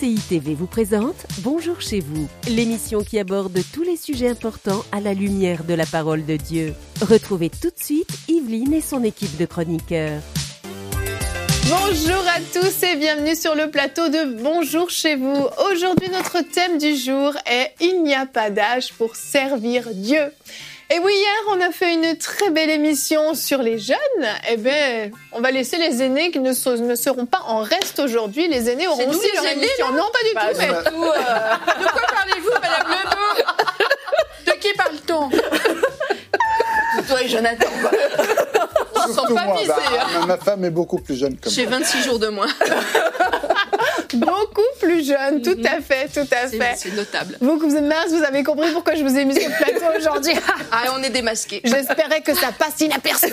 CCI TV vous présente Bonjour chez vous, l'émission qui aborde tous les sujets importants à la lumière de la parole de Dieu. Retrouvez tout de suite Yveline et son équipe de chroniqueurs. Bonjour à tous et bienvenue sur le plateau de Bonjour chez vous. Aujourd'hui, notre thème du jour est « Il n'y a pas d'âge pour servir Dieu ». Et oui, hier, on a fait une très belle émission sur les jeunes. Eh bien, on va laisser les aînés qui ne seront pas en reste aujourd'hui. Les aînés auront aussi leur émission. Non, pas du tout. De quoi parlez-vous, Madame Lebeau? De qui parle-t-on? Toi et Jonathan, quoi. On ne sent pas visé. Ma femme est beaucoup plus jeune que moi. J'ai 26 jours de moins. Beaucoup plus jeune, tout à fait. C'est notable. Vous avez compris pourquoi je vous ai mis sur le plateau aujourd'hui. On est démasqués. J'espérais que ça passe inaperçu.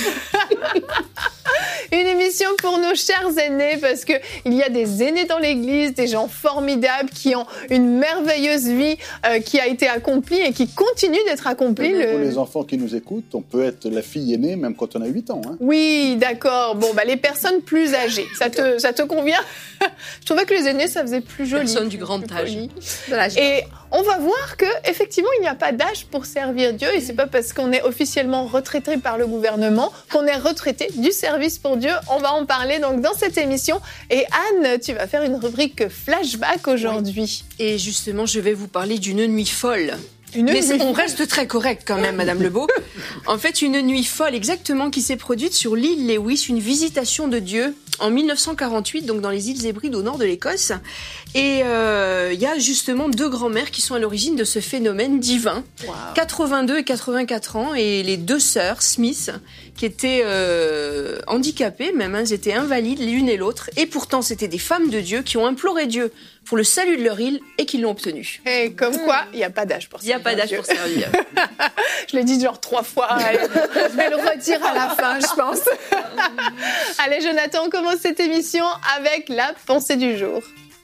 Une émission pour nos chers aînés, parce que il y a des aînés dans l'église, des gens formidables qui ont une merveilleuse vie qui a été accomplie et qui continue d'être accomplie. Pour les enfants qui nous écoutent, on peut être la fille aînée même quand on a 8 ans. Hein. Oui, d'accord. Bon, les personnes plus âgées, ça te convient? Je trouvais que les aînés, ça faisait plus joli. Personnes du grand âge. Et on va voir que effectivement, il n'y a pas d'âge pour servir Dieu, et c'est pas parce qu'on est officiellement retraité par le gouvernement qu'on est retraité du service pour Dieu. On va en parler donc dans cette émission. Et Anne, tu vas faire une rubrique flashback aujourd'hui. Oui. Et justement, je vais vous parler d'une nuit folle. On reste très correct quand même, Madame Lebeau. En fait, une nuit folle exactement qui s'est produite sur l'île Lewis, une visitation de Dieu en 1948, donc dans les îles Hébrides au nord de l'Écosse. Et il y a justement 2 grands-mères qui sont à l'origine de ce phénomène divin. Wow. 82 et 84 ans, et les 2 sœurs Smith, qui étaient handicapées même, elles étaient invalides l'une et l'autre, et pourtant c'était des femmes de Dieu qui ont imploré Dieu pour le salut de leur île et qui l'ont obtenu. Et comme quoi, il n'y a pas d'âge pour servir. Il n'y a pas d'âge pour servir. Je l'ai dit genre 3 fois. Je vais le redire à la fin, je pense. Allez, Jonathan, on commence cette émission avec la pensée du jour.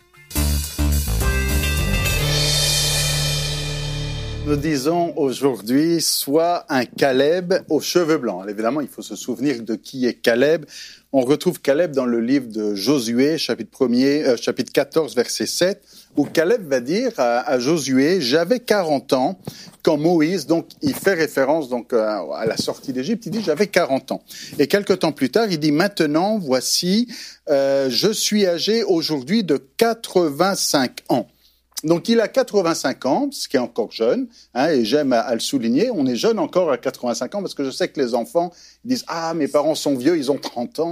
Nous disons aujourd'hui, soit un Caleb aux cheveux blancs. Évidemment, il faut se souvenir de qui est Caleb. On retrouve Caleb dans le livre de Josué, chapitre 14, verset 7, où Caleb va dire à Josué, j'avais 40 ans quand Moïse, donc il fait référence donc à la sortie d'Égypte, il dit j'avais 40 ans. Et quelque temps plus tard, il dit maintenant, voici, je suis âgé aujourd'hui de 85 ans. Donc, il a 85 ans, ce qui est encore jeune, et j'aime à le souligner. On est jeune encore à 85 ans parce que je sais que les enfants disent « Ah, mes parents sont vieux, ils ont 30 ans. »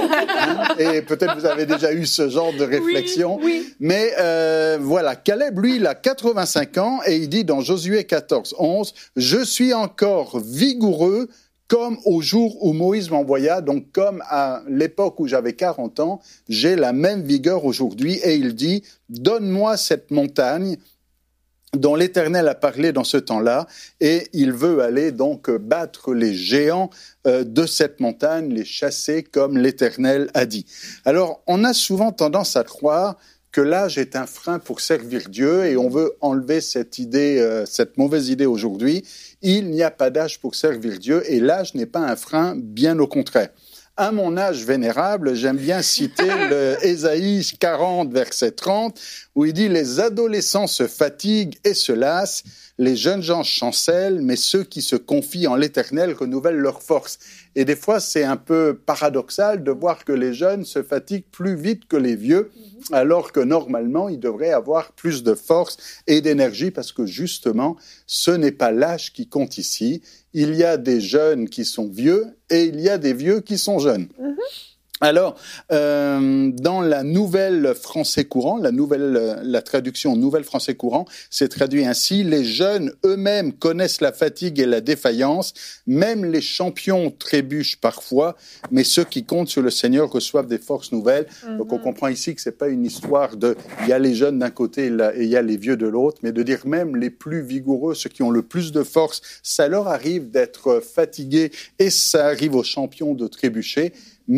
Et peut-être vous avez déjà eu ce genre de réflexion. Oui. Mais voilà, Caleb, lui, il a 85 ans et il dit dans Josué 14, 11 « Je suis encore vigoureux comme au jour où Moïse m'envoya, donc comme à l'époque où j'avais 40 ans, j'ai la même vigueur aujourd'hui. » Et il dit, donne-moi cette montagne dont l'Éternel a parlé dans ce temps-là, et il veut aller donc battre les géants de cette montagne, les chasser comme l'Éternel a dit. Alors, on a souvent tendance à croire que l'âge est un frein pour servir Dieu, et on veut enlever cette idée, cette mauvaise idée aujourd'hui. Il n'y a pas d'âge pour servir Dieu, et l'âge n'est pas un frein, bien au contraire. À mon âge vénérable, j'aime bien citer le Ésaïe 40, verset 30, où il dit « Les adolescents se fatiguent et se lassent, les jeunes gens chancellent, mais ceux qui se confient en l'Éternel renouvellent leur force. » Et des fois, c'est un peu paradoxal de voir que les jeunes se fatiguent plus vite que les vieux, alors que normalement, ils devraient avoir plus de force et d'énergie, parce que justement, ce n'est pas l'âge qui compte ici. Il y a des jeunes qui sont vieux et il y a des vieux qui sont jeunes. Alors, dans la Nouvelle Français courant, la traduction Nouvelle Français courant, c'est traduit ainsi: les jeunes eux-mêmes connaissent la fatigue et la défaillance, même les champions trébuchent parfois, mais ceux qui comptent sur le Seigneur reçoivent des forces nouvelles. Donc, on comprend ici que c'est pas une histoire de il y a les jeunes d'un côté et il y a les vieux de l'autre, mais de dire même les plus vigoureux, ceux qui ont le plus de force, ça leur arrive d'être fatigués et ça arrive aux champions de trébucher. Mais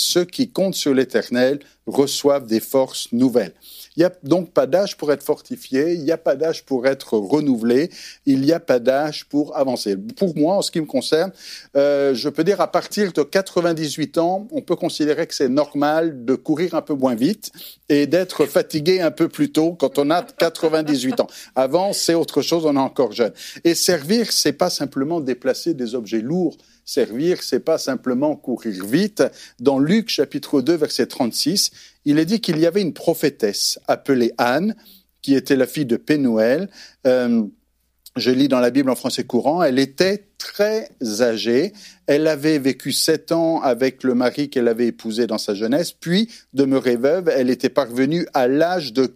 ceux qui comptent sur l'Éternel reçoivent des forces nouvelles. Il n'y a donc pas d'âge pour être fortifié, il n'y a pas d'âge pour être renouvelé, il n'y a pas d'âge pour avancer. Pour moi, en ce qui me concerne, je peux dire à partir de 98 ans, on peut considérer que c'est normal de courir un peu moins vite et d'être fatigué un peu plus tôt quand on a 98 ans. Avant, c'est autre chose, on est encore jeune. Et servir, c'est pas simplement déplacer des objets lourds. Servir, c'est pas simplement courir vite. Dans Luc, chapitre 2, verset 36, il est dit qu'il y avait une prophétesse appelée Anne, qui était la fille de Pénuel. Je lis dans la Bible en français courant. Elle était très âgée. Elle avait vécu 7 ans avec le mari qu'elle avait épousé dans sa jeunesse. Puis, demeurée veuve, elle était parvenue à l'âge de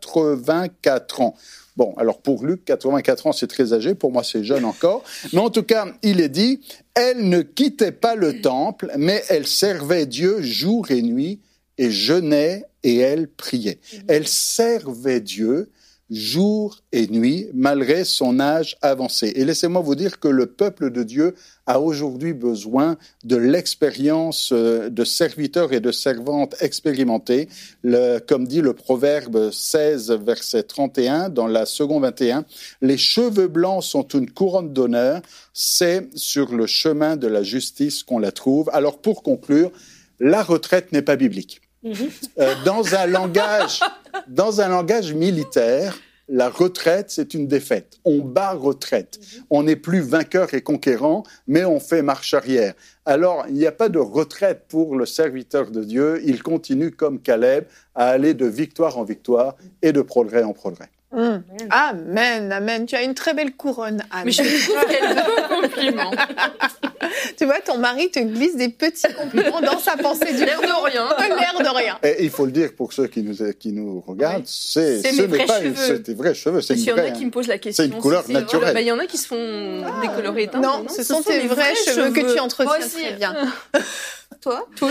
84 ans. Bon, alors pour Luc, 84 ans, c'est très âgé. Pour moi, c'est jeune encore. Mais en tout cas, il est dit, elle ne quittait pas le temple, mais elle servait Dieu jour et nuit, et jeûnait et elle priait. Elle servait Dieu jour et nuit, malgré son âge avancé. Et laissez-moi vous dire que le peuple de Dieu a aujourd'hui besoin de l'expérience de serviteurs et de servantes expérimentés. Comme dit le Proverbe 16, verset 31, dans la seconde 21, « Les cheveux blancs sont une couronne d'honneur, c'est sur le chemin de la justice qu'on la trouve. » Alors pour conclure, la retraite n'est pas biblique. Dans un langage militaire, la retraite, c'est une défaite. On bat retraite. On n'est plus vainqueur et conquérant, mais on fait marche arrière. Alors, il n'y a pas de retraite pour le serviteur de Dieu. Il continue comme Caleb à aller de victoire en victoire et de progrès en progrès. Amen, amen. Tu as une très belle couronne, Anne. Mais je trouve qu'elle veut un compliment. Tu vois, ton mari te glisse des petits compliments dans sa pensée du l'air de rien. L'air de rien. Et il faut le dire pour ceux qui nous regardent, c'est mes vrais cheveux. C'est des vrais cheveux. Il y en a qui me posent la question. C'est une couleur naturelle. Il y en a qui se font décolorer. Non, ce sont tes vrais cheveux que tu entretiens très bien. Toi Ce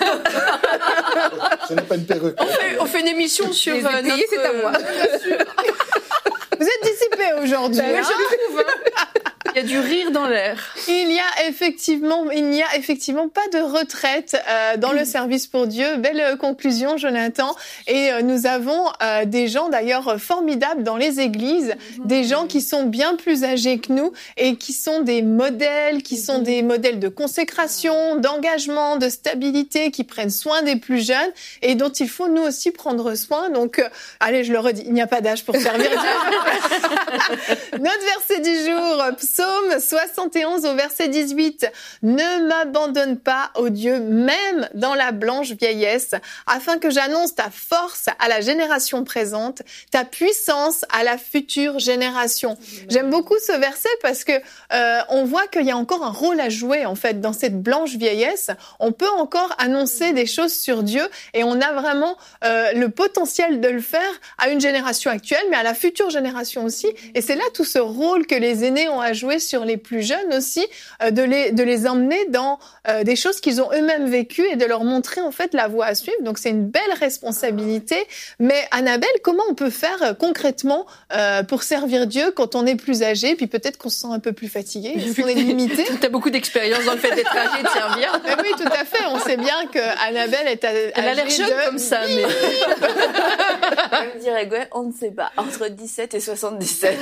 n'est pas une perruque. On fait une émission sur c'est à moi. Vous êtes dissipés aujourd'hui. Je trouve. Il y a du rire dans l'air. Il n'y a effectivement pas de retraite dans le service pour Dieu. Belle conclusion, Jonathan. Et nous avons des gens d'ailleurs formidables dans les églises, des gens qui sont bien plus âgés que nous et qui sont des modèles, de consécration, d'engagement, de stabilité, qui prennent soin des plus jeunes et dont il faut nous aussi prendre soin. Donc, allez, je le redis, il n'y a pas d'âge pour servir Dieu. Notre verset du jour, Psaume 71 au verset 18. « Ne m'abandonne pas, ô Dieu, même dans la blanche vieillesse, afin que j'annonce ta force à la génération présente, ta puissance à la future génération. » J'aime beaucoup ce verset parce que on voit qu'il y a encore un rôle à jouer en fait dans cette blanche vieillesse. On peut encore annoncer des choses sur Dieu et on a vraiment le potentiel de le faire à une génération actuelle, mais à la future génération aussi. Et c'est là tout ce rôle que les aînés ont à jouer sur les plus jeunes aussi, de les emmener dans des choses qu'ils ont eux-mêmes vécues et de leur montrer en fait la voie à suivre. Donc c'est une belle responsabilité. Mais Annabelle, comment on peut faire concrètement pour servir Dieu quand on est plus âgé, puis peut-être qu'on se sent un peu plus fatigué, qu'on est limité? Tu as beaucoup d'expérience dans le fait d'être âgé et de servir. Mais oui, tout à fait. On sait bien que Annabelle est âgée. Elle a l'air jeune comme ça, mais... Comme dirait Gwen, on ne sait pas. Entre 17 et 77.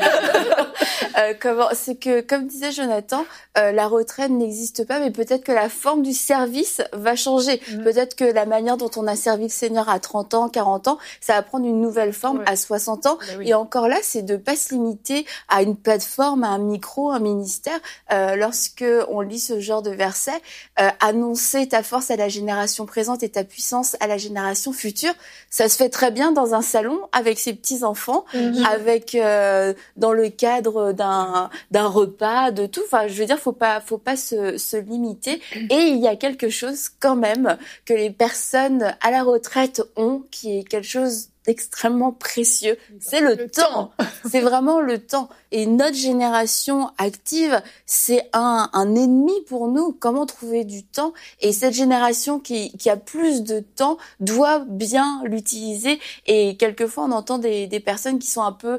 C'est que, comme disait Jonathan, la retraite n'existe pas, mais peut-être que la forme du service va changer. Peut-être que la manière dont on a servi le Seigneur à 30 ans, 40 ans, ça va prendre une nouvelle forme à 60 ans. Et encore là, c'est de pas se limiter à une plateforme, à un micro, un ministère. Lorsque on lit ce genre de verset, annoncer ta force à la génération présente et ta puissance à la génération future, ça se fait très bien dans un salon avec ses petits-enfants, avec dans le cadre d'un repas, de tout. Enfin, je veux dire, faut pas se limiter. Et il y a quelque chose quand même que les personnes à la retraite ont, qui est quelque chose d'extrêmement précieux. C'est le temps. C'est vraiment le temps. Et notre génération active, c'est un ennemi pour nous. Comment trouver du temps? Et cette génération qui a plus de temps doit bien l'utiliser. Et quelquefois, on entend des personnes qui sont un peu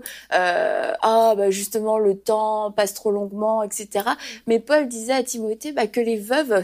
justement le temps passe trop longuement, etc. Mais Paul disait à Timothée que les veuves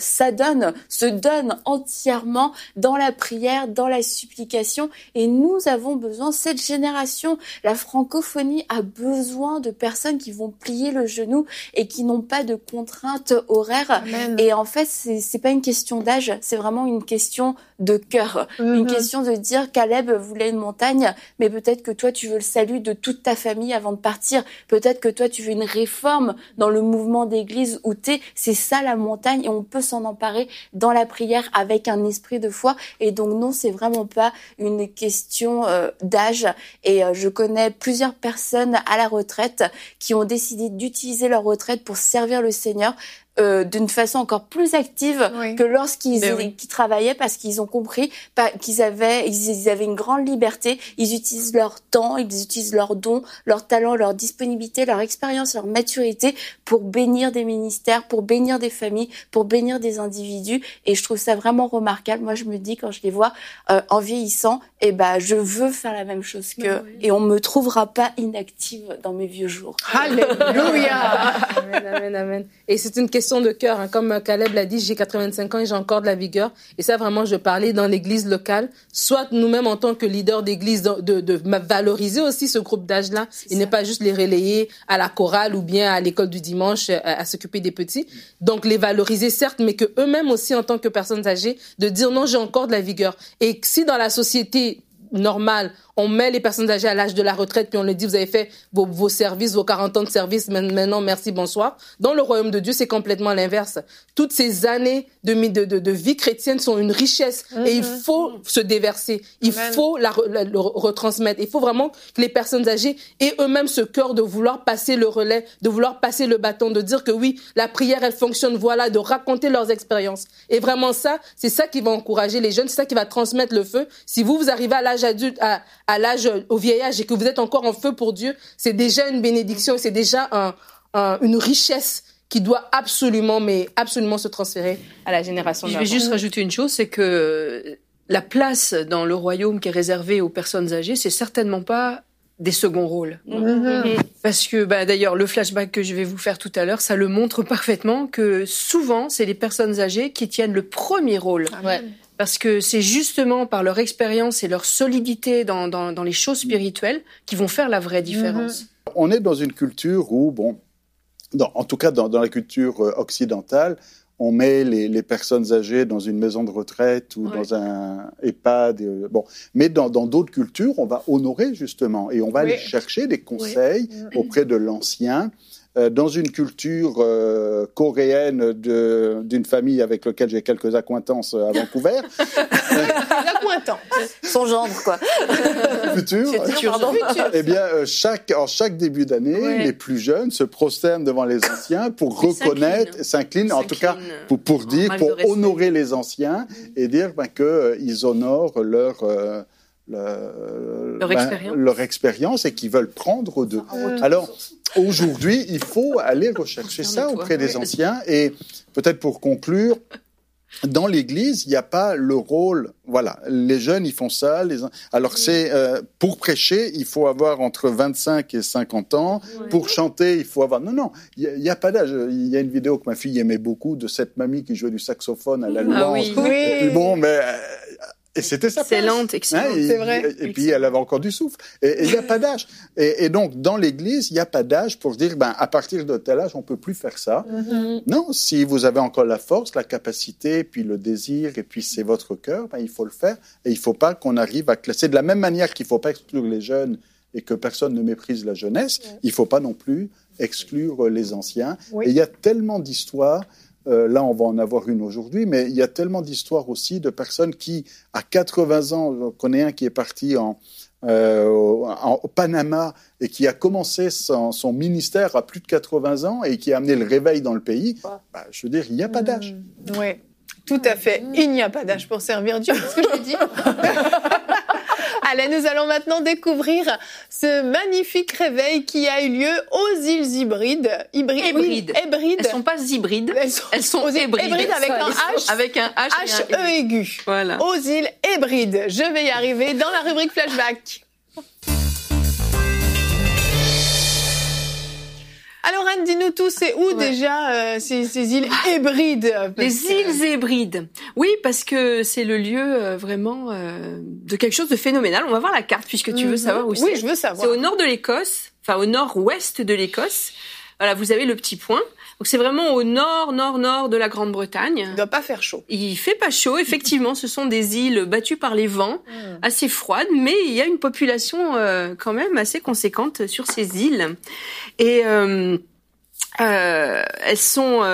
se donnent entièrement dans la prière, dans la supplication. Et nous avons besoin, cette génération, la francophonie a besoin de personnes qui vont plier le genou et qui n'ont pas de contraintes horaires. Amen. Et en fait, c'est pas une question d'âge, c'est vraiment une question de cœur. Une question de dire, Caleb voulait une montagne, mais peut-être que toi, tu veux le salut de toute ta famille avant de partir. Peut-être que toi, tu veux une réforme dans le mouvement d'église où t'es. C'est ça la montagne, et on peut s'en emparer dans la prière avec un esprit de foi. Et donc non, c'est vraiment pas une question d'âge. Et je connais plusieurs personnes à la retraite qui ont décidé d'utiliser leur retraite pour servir le Seigneur d'une façon encore plus active que lorsqu'ils travaillaient, parce qu'ils ont compris qu'ils avaient une grande liberté. Ils utilisent leur temps, ils utilisent leurs dons, leur talent, leur disponibilité, leur expérience, leur maturité pour bénir des ministères, pour bénir des familles, pour bénir des individus. Et je trouve ça vraiment remarquable. Moi, je me dis, quand je les vois en vieillissant, je veux faire la même chose qu'eux. Et on me trouvera pas inactive dans mes vieux jours. Alléluia. Amen, amen, amen. Et c'est une question de cœur, hein. Comme Caleb l'a dit, j'ai 85 ans et j'ai encore de la vigueur. Et ça, vraiment, je parlais dans l'église locale, soit nous-mêmes en tant que leaders d'église, de valoriser aussi ce groupe d'âge-là, et ne pas juste les relayer à la chorale ou bien à l'école du dimanche à s'occuper des petits. Donc, les valoriser, certes, mais que eux-mêmes aussi, en tant que personnes âgées, de dire non, j'ai encore de la vigueur. Et si dans la société normale, on met les personnes âgées à l'âge de la retraite, puis on leur dit, vous avez fait vos services, vos 40 ans de service, maintenant, merci, bonsoir. Dans le royaume de Dieu, c'est complètement l'inverse. Toutes ces années de vie chrétienne sont une richesse, et il faut se déverser. Il faut le retransmettre. Il faut vraiment que les personnes âgées aient eux-mêmes ce cœur de vouloir passer le relais, de vouloir passer le bâton, de dire que oui, la prière, elle fonctionne, voilà, de raconter leurs expériences. Et vraiment ça, c'est ça qui va encourager les jeunes, c'est ça qui va transmettre le feu. Si vous arrivez à l'âge adulte, au vieil âge, et que vous êtes encore en feu pour Dieu, c'est déjà une bénédiction, c'est déjà une richesse qui doit absolument se transférer à la génération d'avant. Je vais juste rajouter une chose, c'est que la place dans le royaume qui est réservée aux personnes âgées, c'est certainement pas des seconds rôles. Parce que, d'ailleurs, le flashback que je vais vous faire tout à l'heure, ça le montre parfaitement que souvent, c'est les personnes âgées qui tiennent le premier rôle. Parce que c'est justement par leur expérience et leur solidité dans les choses spirituelles qui vont faire la vraie différence. On est dans une culture où, en tout cas dans la culture occidentale, on met les personnes âgées dans une maison de retraite ou dans un EHPAD. Mais dans d'autres cultures, on va honorer justement, et on va aller chercher des conseils auprès de l'ancien. Dans une culture coréenne d'une famille avec laquelle j'ai quelques accointances à Vancouver. Accointances. Son gendre, quoi. Futur. Eh bien, chaque début d'année, les plus jeunes se prosternent devant les anciens pour reconnaître, s'inclinent, en tout cas pour honorer les anciens et dire qu'ils honorent leur expérience et qu'ils veulent prendre d'eux. Alors, aujourd'hui, il faut aller rechercher ça auprès des anciens. Et peut-être pour conclure, dans l'Église, il n'y a pas le rôle. Voilà, les jeunes, ils font ça. Alors, c'est pour prêcher, il faut avoir entre 25 et 50 ans. Pour chanter, il faut avoir. Non, il n'y a pas d'âge. Il y a une vidéo que ma fille aimait beaucoup de cette mamie qui jouait du saxophone à la louange. Et puis et c'était ça. Excellente, excellente. C'est vrai. Et puis, elle avait encore du souffle. Et il n'y a pas d'âge. Et donc, dans l'Église, il n'y a pas d'âge pour dire, à partir de tel âge, on ne peut plus faire ça. Non, si vous avez encore la force, la capacité, puis le désir, et puis c'est votre cœur, il faut le faire. Et il ne faut pas qu'on arrive à classer. De la même manière qu'il ne faut pas exclure les jeunes et que personne ne méprise la jeunesse, il ne faut pas non plus exclure les anciens. Et il y a tellement d'histoires. Là, on va en avoir une aujourd'hui, mais il y a tellement d'histoires aussi de personnes qui, à 80 ans, je connais un qui est parti au Panama et qui a commencé son ministère à plus de 80 ans et qui a amené le réveil dans le pays. Je veux dire, il n'y a pas d'âge. Oui, tout à fait. Il n'y a pas d'âge pour servir Dieu. C'est ce que je dis. Allez, nous allons maintenant découvrir ce magnifique réveil qui a eu lieu aux îles Hébrides. Hébrides. Elles sont pas hybrides. Elles sont hébrides. Hébrides avec un H. Avec un H. H-E aigu. Voilà. Aux îles Hébrides. Je vais y arriver dans la rubrique flashback. Alors Anne, dis-nous tout, c'est où déjà ces îles Hébrides? Les îles Hébrides. Oui, parce que c'est le lieu vraiment de quelque chose de phénoménal. On va voir la carte puisque tu veux savoir où c'est. Oui, je veux savoir. C'est au nord de l'Écosse, enfin au nord-ouest de l'Écosse. Voilà, vous avez le petit point. Donc c'est vraiment au nord de la Grande-Bretagne. Il doit pas faire chaud. Il fait pas chaud, effectivement. Ce sont des îles battues par les vents, assez froides, mais il y a une population quand même assez conséquente sur ces îles. Et elles sont...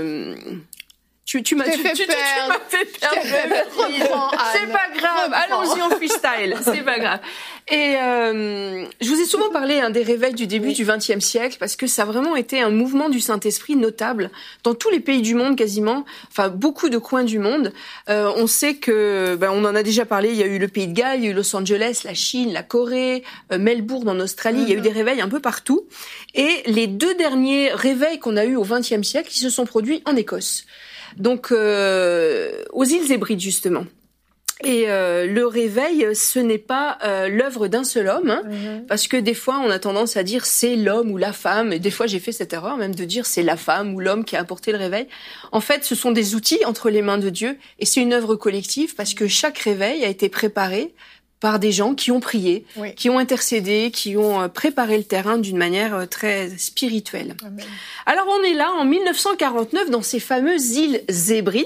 Tu m'as fait perdre. C'est pas grave. Allons-y en freestyle. C'est pas grave. Et je vous ai souvent parlé des réveils du début du XXe siècle parce que ça a vraiment été un mouvement du Saint-Esprit notable dans tous les pays du monde quasiment, enfin beaucoup de coins du monde. On sait que, on en a déjà parlé. Il y a eu le Pays de Galles, il y a eu Los Angeles, la Chine, la Corée, Melbourne en Australie. Il y a eu des réveils un peu partout. Et les 2 derniers réveils qu'on a eus au XXe siècle, ils se sont produits en Écosse. Donc aux îles Hébrides justement. Et le réveil, ce n'est pas l'œuvre d'un seul homme, parce que des fois on a tendance à dire c'est l'homme ou la femme, et des fois j'ai fait cette erreur même de dire c'est la femme ou l'homme qui a apporté le réveil. En fait, ce sont des outils entre les mains de Dieu, et c'est une œuvre collective parce que chaque réveil a été préparé par des gens qui ont prié, qui ont intercédé, qui ont préparé le terrain d'une manière très spirituelle. Amen. Alors on est là en 1949 dans ces fameuses îles Hébrides.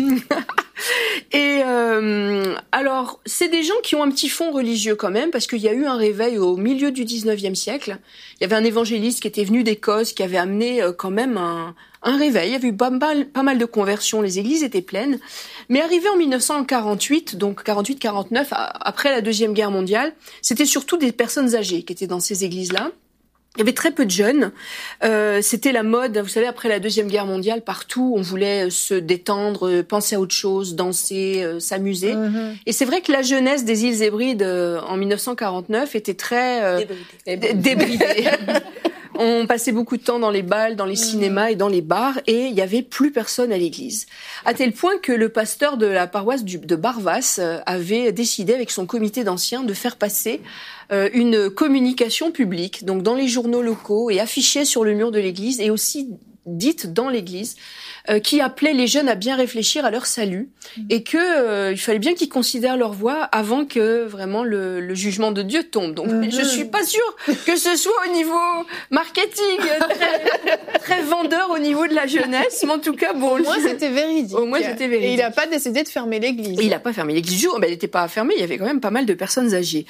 Et alors c'est des gens qui ont un petit fond religieux quand même parce qu'il y a eu un réveil au milieu du 19e siècle. Il y avait un évangéliste qui était venu d'Écosse qui avait amené quand même un réveil. Il y avait eu pas mal de conversions, les églises étaient pleines. Mais arrivé en 1948, donc 48-49, après la Deuxième Guerre mondiale, c'était surtout des personnes âgées qui étaient dans ces églises-là. Il y avait très peu de jeunes. C'était la mode, vous savez, après la Deuxième Guerre mondiale, partout, on voulait se détendre, penser à autre chose, danser, s'amuser. Et c'est vrai que la jeunesse des îles Hébrides en 1949 était très débridée. On passait beaucoup de temps dans les bals, dans les cinémas et dans les bars, et il y avait plus personne à l'église. À tel point que le pasteur de la paroisse de Barvas avait décidé avec son comité d'anciens de faire passer une communication publique, donc dans les journaux locaux et affichée sur le mur de l'église et aussi dite dans l'église, qui appelait les jeunes à bien réfléchir à leur salut et que il fallait bien qu'ils considèrent leur voix avant que vraiment le jugement de Dieu tombe. Donc je suis pas sûre que ce soit au niveau marketing très vendeur au niveau de la jeunesse, mais en tout cas bon. Au moins c'était véridique. Au moins c'était véridique. Et il a pas décidé de fermer l'église. Il a pas fermé l'église. Elle n'était pas fermée. Il y avait quand même pas mal de personnes âgées.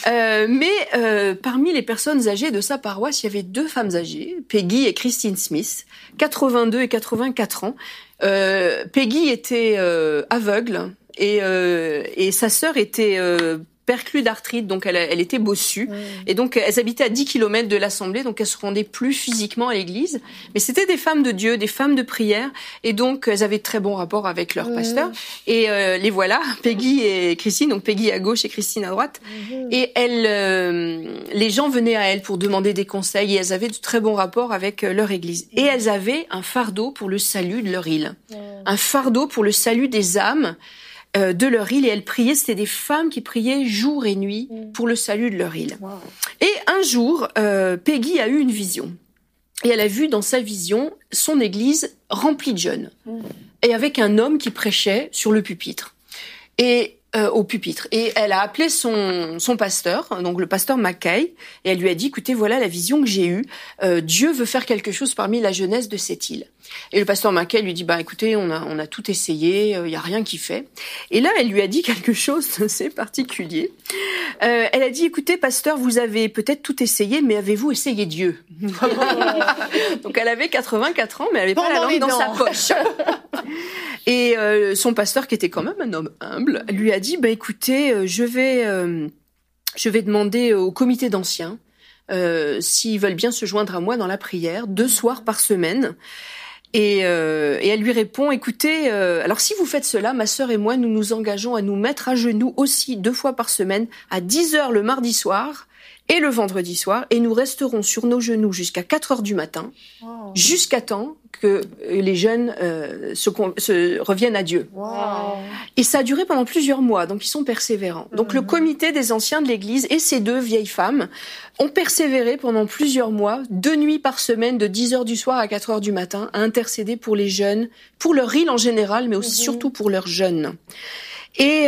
Mais parmi les personnes âgées de sa paroisse, il y avait 2 femmes âgées, Peggy et Christine Smith, 82 et 84 ans. Peggy était aveugle et sa sœur était perclue d'arthrite, donc elle était bossue. Et donc elles habitaient à 10 km de l'assemblée, donc elles se rendaient plus physiquement à l'église. Mais c'était des femmes de Dieu, des femmes de prière, et donc elles avaient de très bons rapports avec leur pasteur. Et les voilà, Peggy et Christine, donc Peggy à gauche et Christine à droite. Et les gens venaient à elles pour demander des conseils, et elles avaient de très bons rapports avec leur église. Et elles avaient un fardeau pour le salut de leur île. Un fardeau pour le salut des âmes de leur île, et elles priaient, c'était des femmes qui priaient jour et nuit pour le salut de leur île. Et un jour, Peggy a eu une vision. Et elle a vu dans sa vision son église remplie de jeunes. Et avec un homme qui prêchait sur le pupitre. Et au pupitre. Et elle a appelé son pasteur, donc le pasteur Mackay, et elle lui a dit, écoutez, voilà la vision que j'ai eue. Dieu veut faire quelque chose parmi la jeunesse de cette île. Et le pasteur Mackay lui dit, écoutez, on a tout essayé, il y a rien qui fait. Et là, elle lui a dit quelque chose d'assez particulier. Elle a dit, écoutez, pasteur, vous avez peut-être tout essayé, mais avez-vous essayé Dieu? Donc elle avait 84 ans, mais elle avait pas la langue dans sa poche. Et son pasteur, qui était quand même un homme humble, lui a dit, écoutez, je vais demander au comité d'anciens s'ils veulent bien se joindre à moi dans la prière 2 soirs par semaine. Et elle lui répond, écoutez, alors si vous faites cela, ma sœur et moi, nous nous engageons à nous mettre à genoux aussi 2 fois par semaine, à 10h le mardi soir et le vendredi soir, et nous resterons sur nos genoux jusqu'à 4h du matin, jusqu'à temps que les jeunes se reviennent à Dieu. Wow. Et ça a duré pendant plusieurs mois, donc ils sont persévérants. Donc le comité des anciens de l'Église et ces 2 vieilles femmes ont persévéré pendant plusieurs mois, 2 nuits par semaine, de 10h du soir à 4h du matin, à intercéder pour les jeunes, pour leur île en général, mais aussi surtout pour leurs jeunes. Et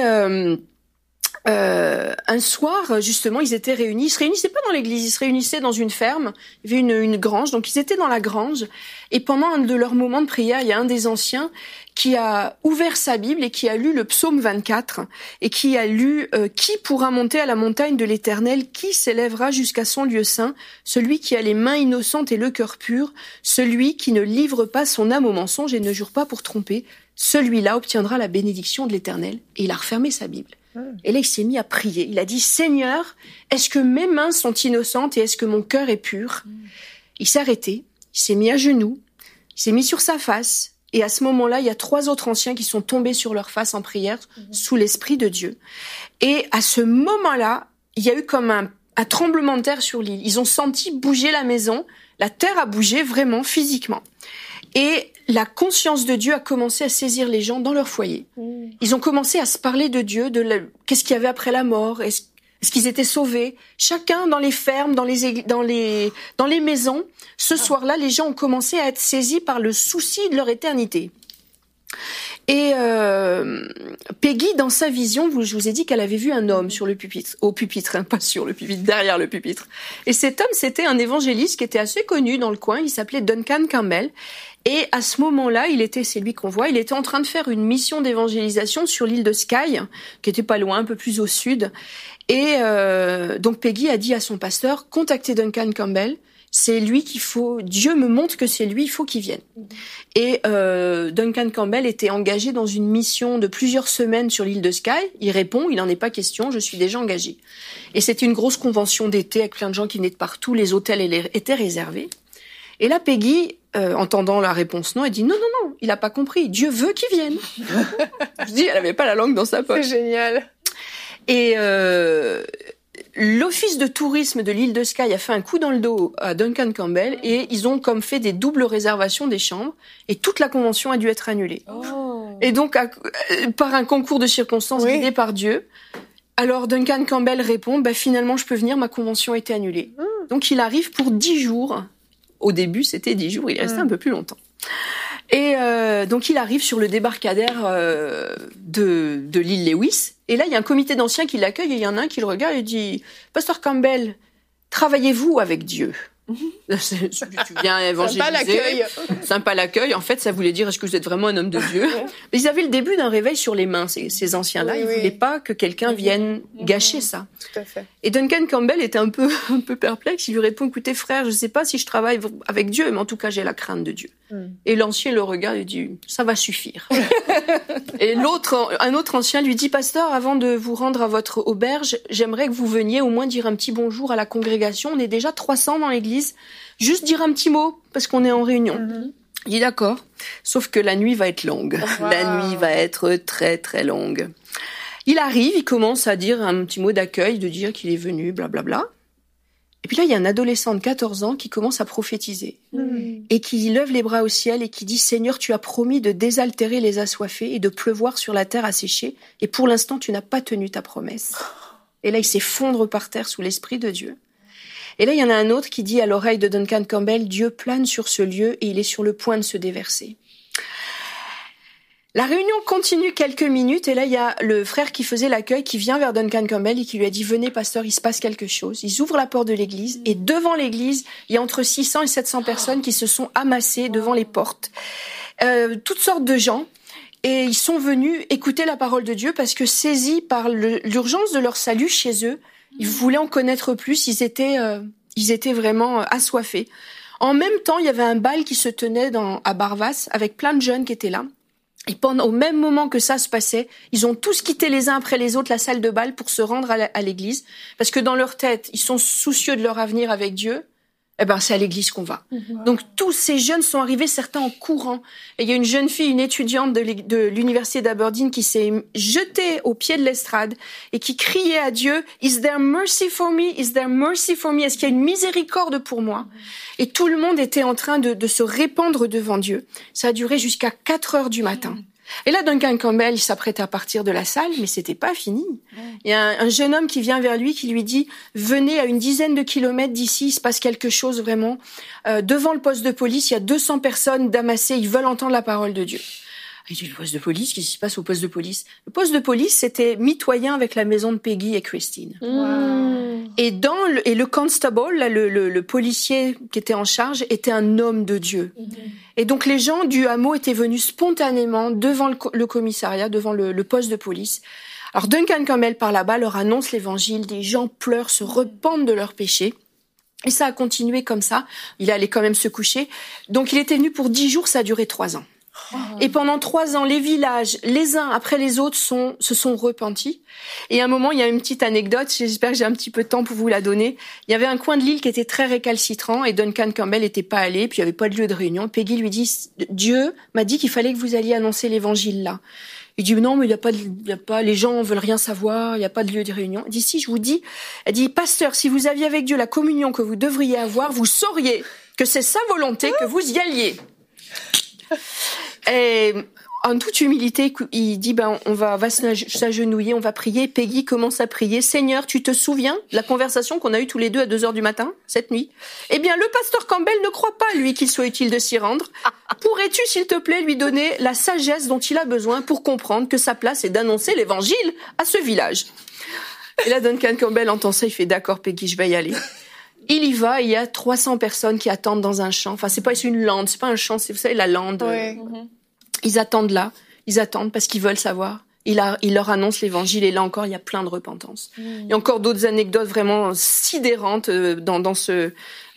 un soir, justement, ils étaient réunis. Ils se réunissaient pas dans l'église, ils se réunissaient dans une ferme. Il y avait une grange, donc ils étaient dans la grange. Et pendant un de leurs moments de prière, il y a un des anciens qui a ouvert sa Bible et qui a lu le psaume 24 et qui a lu « Qui pourra monter à la montagne de l'Éternel? Qui s'élèvera jusqu'à son lieu saint? Celui qui a les mains innocentes et le cœur pur, celui qui ne livre pas son âme au mensonge et ne jure pas pour tromper, celui-là obtiendra la bénédiction de l'Éternel. » Et il a refermé sa Bible. Et là, il s'est mis à prier. Il a dit, Seigneur, est-ce que mes mains sont innocentes et est-ce que mon cœur est pur? Il s'est arrêté, il s'est mis à genoux, il s'est mis sur sa face. Et à ce moment-là, il y a 3 autres anciens qui sont tombés sur leur face en prière, sous l'Esprit de Dieu. Et à ce moment-là, il y a eu comme un tremblement de terre sur l'île. Ils ont senti bouger la maison. La terre a bougé vraiment, physiquement. Et la conscience de Dieu a commencé à saisir les gens dans leur foyer. Ils ont commencé à se parler de Dieu, qu'est-ce qu'il y avait après la mort, est-ce qu'ils étaient sauvés. Chacun dans les fermes, dans les maisons, ce soir-là, les gens ont commencé à être saisis par le souci de leur éternité. Et Peggy, dans sa vision, je vous ai dit qu'elle avait vu un homme sur le pupitre, au pupitre, hein, pas sur le pupitre, derrière le pupitre. Et cet homme, c'était un évangéliste qui était assez connu dans le coin. Il s'appelait Duncan Campbell. Et à ce moment-là, c'est lui qu'on voit, il était en train de faire une mission d'évangélisation sur l'île de Skye, qui était pas loin, un peu plus au sud. Et donc Peggy a dit à son pasteur, contactez Duncan Campbell. C'est lui Dieu me montre que c'est lui, il faut qu'il vienne. Et Duncan Campbell était engagé dans une mission de plusieurs semaines sur l'île de Skye. Il répond, il n'en est pas question, je suis déjà engagé. Et c'était une grosse convention d'été avec plein de gens qui venaient de partout, les hôtels étaient réservés. Et là, Peggy, entendant la réponse non, elle dit non, il n'a pas compris, Dieu veut qu'il vienne. Je dis, elle n'avait pas la langue dans sa poche. C'est génial. Et l'office de tourisme de l'île de Skye a fait un coup dans le dos à Duncan Campbell et ils ont comme fait des doubles réservations des chambres et toute la convention a dû être annulée. Et donc, par un concours de circonstances guidé par Dieu, alors Duncan Campbell répond, finalement je peux venir, ma convention a été annulée. Donc il arrive pour 10 jours. Au début, c'était 10 jours, il est resté un peu plus longtemps. Et donc il arrive sur le débarcadère de l'île Lewis. Et là, il y a un comité d'anciens qui l'accueille et il y en a un qui le regarde et dit « Pasteur Campbell, travaillez-vous avec Dieu ?» Tu viens évangéliser. Sympa l'accueil. En fait, ça voulait dire, est-ce que vous êtes vraiment un homme de Dieu? Mais ils avaient le début d'un réveil sur les mains, ces anciens-là. Ils voulaient pas que quelqu'un vienne gâcher ça. Tout à fait. Et Duncan Campbell était un peu perplexe. Il lui répond, écoutez, frère, je sais pas si je travaille avec Dieu, mais en tout cas, j'ai la crainte de Dieu. Et l'ancien le regarde et dit, ça va suffire. Et un autre ancien lui dit, pasteur, avant de vous rendre à votre auberge, j'aimerais que vous veniez au moins dire un petit bonjour à la congrégation. On est déjà 300 dans l'église. Juste dire un petit mot, parce qu'on est en réunion. Il dit d'accord, sauf que la nuit va être longue. Wow. La nuit va être très très longue. Il arrive, il commence à dire un petit mot d'accueil, de dire qu'il est venu, blablabla. Et puis là, il y a un adolescent de 14 ans qui commence à prophétiser. Et qui lève les bras au ciel et qui dit « Seigneur, tu as promis de désaltérer les assoiffés et de pleuvoir sur la terre asséchée. Et pour l'instant, tu n'as pas tenu ta promesse. » Et là, il s'effondre par terre sous l'Esprit de Dieu. Et là, il y en a un autre qui dit à l'oreille de Duncan Campbell, Dieu plane sur ce lieu et il est sur le point de se déverser. La réunion continue quelques minutes et là, il y a le frère qui faisait l'accueil qui vient vers Duncan Campbell et qui lui a dit, venez pasteur, il se passe quelque chose. Ils ouvrent la porte de l'église et devant l'église, il y a entre 600 et 700 personnes qui se sont amassées devant les portes. Toutes sortes de gens. Et ils sont venus écouter la parole de Dieu parce que saisis par l'urgence de leur salut chez eux, ils voulaient en connaître plus, ils étaient vraiment assoiffés. En même temps, il y avait un bal qui se tenait à Barvas avec plein de jeunes qui étaient là. Et au même moment que ça se passait, ils ont tous quitté les uns après les autres la salle de bal pour se rendre à l'église. Parce que dans leur tête, ils sont soucieux de leur avenir avec Dieu. c'est à l'église qu'on va. Donc tous ces jeunes sont arrivés, certains en courant. Et il y a une jeune fille, une étudiante de l'université d'Aberdeen qui s'est jetée au pied de l'estrade et qui criait à Dieu, « Is there mercy for me? Is there mercy for me? Est-ce qu'il y a une miséricorde pour moi ?» Et tout le monde était en train de se répandre devant Dieu. Ça a duré jusqu'à 4 heures du matin. Et là, Duncan Campbell, il s'apprête à partir de la salle, mais c'était pas fini. Il y a un jeune homme qui vient vers lui, qui lui dit « Venez à une dizaine de kilomètres d'ici, il se passe quelque chose vraiment. Devant le poste de police, il y a 200 personnes d'amassées, ils veulent entendre la parole de Dieu. » Il dit « Le poste de police, qu'est-ce qui se passe au poste de police ?» Le poste de police, c'était mitoyen avec la maison de Peggy et Christine. Wow. Et le constable, là, le policier qui était en charge, était un homme de Dieu. Et donc les gens du hameau étaient venus spontanément devant le commissariat, devant le poste de police. Alors Duncan Campbell par là-bas leur annonce l'évangile, des gens pleurent, se repentent de leurs péchés. Et ça a continué comme ça. Il allait quand même se coucher. Donc il était venu pour 10 jours, ça a duré 3 ans. Et pendant 3 ans, les villages, les uns après les autres, se sont repentis. Et à un moment, il y a une petite anecdote, j'espère que j'ai un petit peu de temps pour vous la donner. Il y avait un coin de l'île qui était très récalcitrant et Duncan Campbell n'était pas allé, puis il n'y avait pas de lieu de réunion. Peggy lui dit, Dieu m'a dit qu'il fallait que vous alliez annoncer l'évangile là. Il dit, non, mais il y a pas, les gens veulent rien savoir, il n'y a pas de lieu de réunion. Il dit, si, je vous dis, elle dit, pasteur, si vous aviez avec Dieu la communion que vous devriez avoir, vous sauriez que c'est sa volonté que vous y alliez. Et en toute humilité, il dit, on va s'agenouiller, on va prier. Peggy commence à prier. Seigneur, tu te souviens de la conversation qu'on a eue tous les deux à 2 heures du matin, cette nuit? Eh bien, le pasteur Campbell ne croit pas, lui, qu'il soit utile de s'y rendre. Pourrais-tu, s'il te plaît, lui donner la sagesse dont il a besoin pour comprendre que sa place est d'annoncer l'évangile à ce village? Et là, Duncan Campbell entend ça, il fait, d'accord, Peggy, je vais y aller. Il y va, il y a 300 personnes qui attendent dans un champ. Enfin, c'est pas une lande, c'est pas un champ, c'est, vous savez, la lande. Ouais. Ils attendent là, ils attendent parce qu'ils veulent savoir. Il leur annonce l'évangile et là encore, il y a plein de repentance. Il y a encore d'autres anecdotes vraiment sidérantes dans ce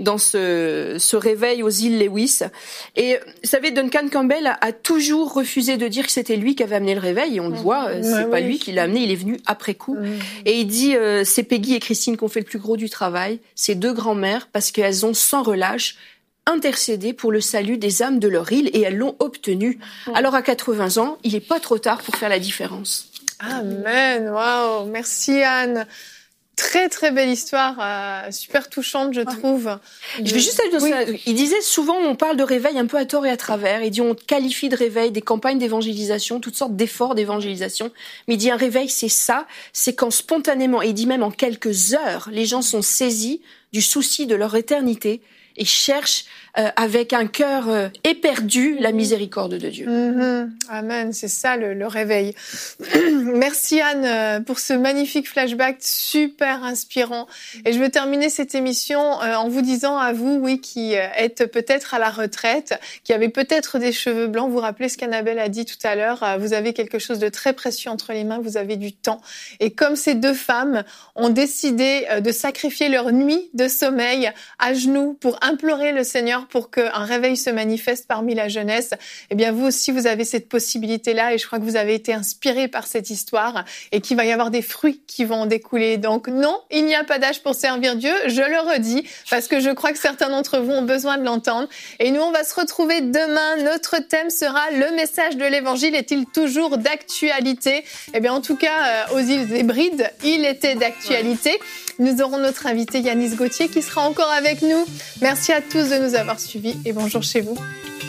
réveil aux îles Lewis. Et vous savez, Duncan Campbell a toujours refusé de dire que c'était lui qui avait amené le réveil. Et on le voit, c'est pas lui qui l'a amené, il est venu après coup. Et il dit, c'est Peggy et Christine qui ont fait le plus gros du travail. Ces 2 grands-mères, parce qu'elles ont sans relâche intercédé pour le salut des âmes de leur île et elles l'ont obtenu. Alors à 80 ans, il n'est pas trop tard pour faire la différence. Amen, waouh, merci Anne. Très très belle histoire, super touchante je trouve. Je vais juste ajouter ça. Il disait souvent, on parle de réveil un peu à tort et à travers. Il dit on qualifie de réveil des campagnes d'évangélisation, toutes sortes d'efforts d'évangélisation. Mais il dit un réveil c'est ça, c'est quand spontanément, et il dit même en quelques heures, les gens sont saisis du souci de leur éternité et cherchent avec un cœur éperdu la miséricorde de Dieu. Amen, c'est ça le réveil. Merci Anne pour ce magnifique flashback super inspirant. Et je veux terminer cette émission en vous disant à vous, qui êtes peut-être à la retraite, qui avez peut-être des cheveux blancs, vous vous rappelez ce qu'Annabelle a dit tout à l'heure, vous avez quelque chose de très précieux entre les mains, vous avez du temps. Et comme ces 2 femmes ont décidé de sacrifier leur nuit de sommeil à genoux pour implorer le Seigneur pour qu'un réveil se manifeste parmi la jeunesse, eh bien vous aussi vous avez cette possibilité-là et je crois que vous avez été inspirés par cette histoire et qu'il va y avoir des fruits qui vont en découler. Donc non, il n'y a pas d'âge pour servir Dieu, je le redis parce que je crois que certains d'entre vous ont besoin de l'entendre. Et nous on va se retrouver demain, notre thème sera le message de l'évangile est-il toujours d'actualité? Eh bien en tout cas aux îles Hébrides, il était d'actualité. Nous aurons notre invité Yanis Gauthier qui sera encore avec nous. Merci à tous de nous avoir suivis et bonjour chez vous.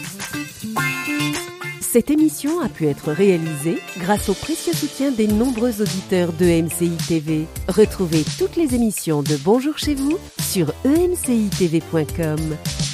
Cette émission a pu être réalisée grâce au précieux soutien des nombreux auditeurs de MCI TV. Retrouvez toutes les émissions de Bonjour chez vous sur emcitv.com.